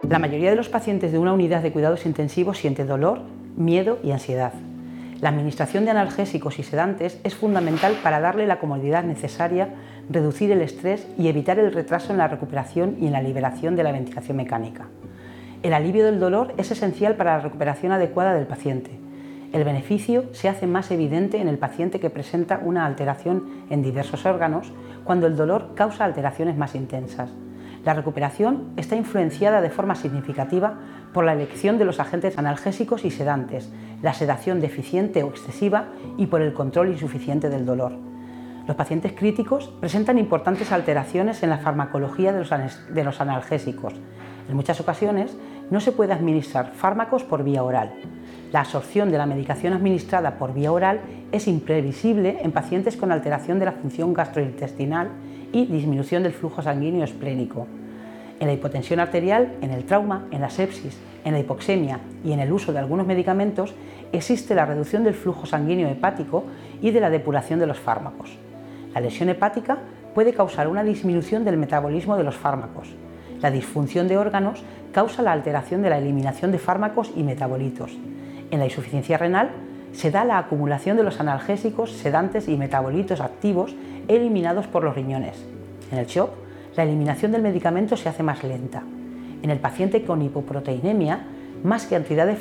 La mayoría de los pacientes de una unidad de cuidados intensivos siente dolor, miedo y ansiedad. La administración de analgésicos y sedantes es fundamental para darle la comodidad necesaria, reducir el estrés y evitar el retraso en la recuperación y en la liberación de la ventilación mecánica. El alivio del dolor es esencial para la recuperación adecuada del paciente. El beneficio se hace más evidente en el paciente que presenta una alteración en diversos órganos cuando el dolor causa alteraciones más intensas. La recuperación está influenciada de forma significativa por la elección de los agentes analgésicos y sedantes, la sedación deficiente o excesiva y por el control insuficiente del dolor. Los pacientes críticos presentan importantes alteraciones en la farmacología de los analgésicos. En muchas ocasiones no se puede administrar fármacos por vía oral. La absorción de la medicación administrada por vía oral es imprevisible en pacientes con alteración de la función gastrointestinal y disminución del flujo sanguíneo esplénico. En la hipotensión arterial, en el trauma, en la sepsis, en la hipoxemia y en el uso de algunos medicamentos existe la reducción del flujo sanguíneo hepático y de la depuración de los fármacos. La lesión hepática puede causar una disminución del metabolismo de los fármacos. La disfunción de órganos causa la alteración de la eliminación de fármacos y metabolitos. En la insuficiencia renal se da la acumulación de los analgésicos, sedantes y metabolitos activos eliminados por los riñones. En el shock, la eliminación del medicamento se hace más lenta. En el paciente con hipoproteinemia, más cantidad de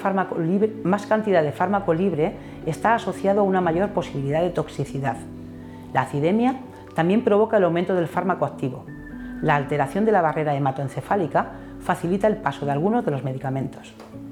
fármaco libre está asociado a una mayor posibilidad de toxicidad. La acidemia también provoca el aumento del fármaco activo. La alteración de la barrera hematoencefálica facilita el paso de algunos de los medicamentos.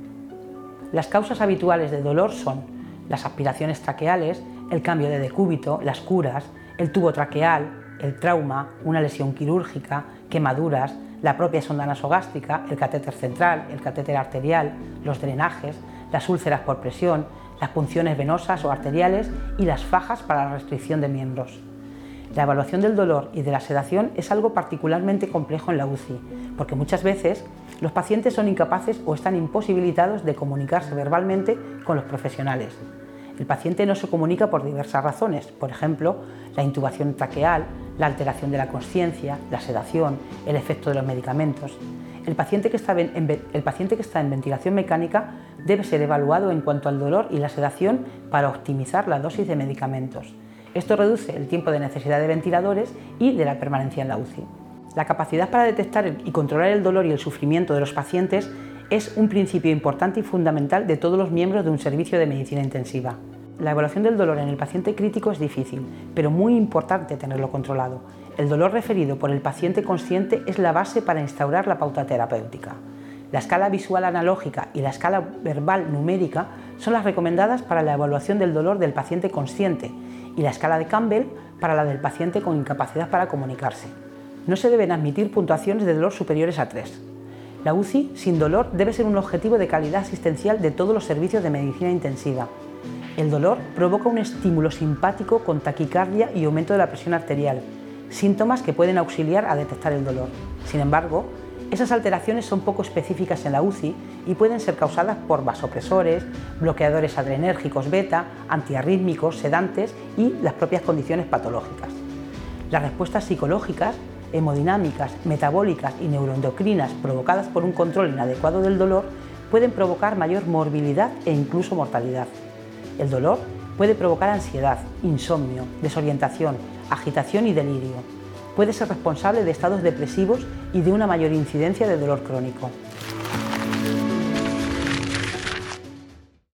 Las causas habituales de dolor son las aspiraciones traqueales, el cambio de decúbito, las curas, el tubo traqueal, el trauma, una lesión quirúrgica, quemaduras, la propia sonda nasogástrica, el catéter central, el catéter arterial, los drenajes, las úlceras por presión, las punciones venosas o arteriales y las fajas para la restricción de miembros. La evaluación del dolor y de la sedación es algo particularmente complejo en la UCI, porque muchas veces los pacientes son incapaces o están imposibilitados de comunicarse verbalmente con los profesionales. El paciente no se comunica por diversas razones, por ejemplo, la intubación traqueal, la alteración de la consciencia, la sedación, el efecto de los medicamentos. El paciente que está en ventilación mecánica debe ser evaluado en cuanto al dolor y la sedación para optimizar la dosis de medicamentos. Esto reduce el tiempo de necesidad de ventiladores y de la permanencia en la UCI. La capacidad para detectar y controlar el dolor y el sufrimiento de los pacientes es un principio importante y fundamental de todos los miembros de un servicio de medicina intensiva. La evaluación del dolor en el paciente crítico es difícil, pero muy importante tenerlo controlado. El dolor referido por el paciente consciente es la base para instaurar la pauta terapéutica. La escala visual analógica y la escala verbal numérica son las recomendadas para la evaluación del dolor del paciente consciente y la escala de Campbell para la del paciente con incapacidad para comunicarse. No se deben admitir puntuaciones de dolor superiores a 3. La UCI sin dolor debe ser un objetivo de calidad asistencial de todos los servicios de medicina intensiva. El dolor provoca un estímulo simpático con taquicardia y aumento de la presión arterial, síntomas que pueden auxiliar a detectar el dolor. Sin embargo, esas alteraciones son poco específicas en la UCI y pueden ser causadas por vasopresores, bloqueadores adrenérgicos beta, antiarrítmicos, sedantes y las propias condiciones patológicas. Las respuestas psicológicas, hemodinámicas, metabólicas y neuroendocrinas provocadas por un control inadecuado del dolor pueden provocar mayor morbilidad e incluso mortalidad. El dolor puede provocar ansiedad, insomnio, desorientación, agitación y delirio. Puede ser responsable de estados depresivos y de una mayor incidencia de dolor crónico.